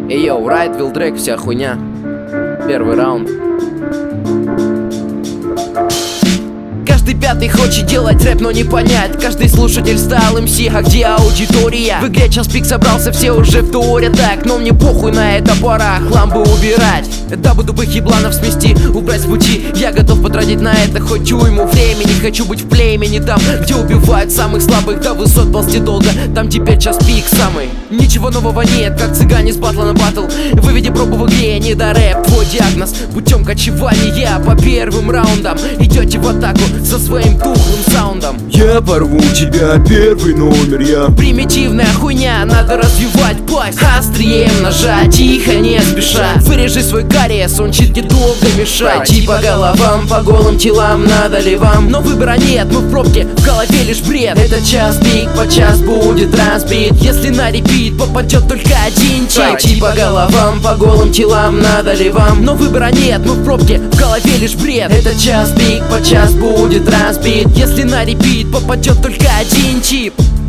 Эй, йоу, райд, вилдрек, вся хуйня. Первый раунд. Каждый пятый хочет делать рэп, но не понять. Каждый слушатель стал МС, а где аудитория? В игре час пик собрался, все уже в туре так. Но мне похуй, на это пора хлам бы убирать. Дабы тупых ебланов смести, убрать с пути. Я готов потратить на это хоть уйму времени. Хочу быть в племени там, где убивают самых слабых. До высот ползти долго, там теперь час пик самый. Ничего нового нет, как цыгане с батла на батл. Выведи пробу в игре, не до рэп. Твой диагноз путем кочевания по первым раундам. Идете в атаку со своим тухлым саундом. Я порву тебя, первый номер я. Примитивная хуйня, надо развивать пасть. Острием ножа, тихо, не спеша. Вырежи свой кариес, он чит недолго мешать. И по головам, по голым телам, надо ли вам? Но выбора нет, мы в пробке, в голове лишь бред. Этот час пик, по час будет разбит. Если на репит попадет только один чип. И по головам, по голым телам, надо ли вам? Но выбора нет, мы в пробке, в голове лишь бред. Этот час пик, по час будет разбит. Если на репит попадет только один чип.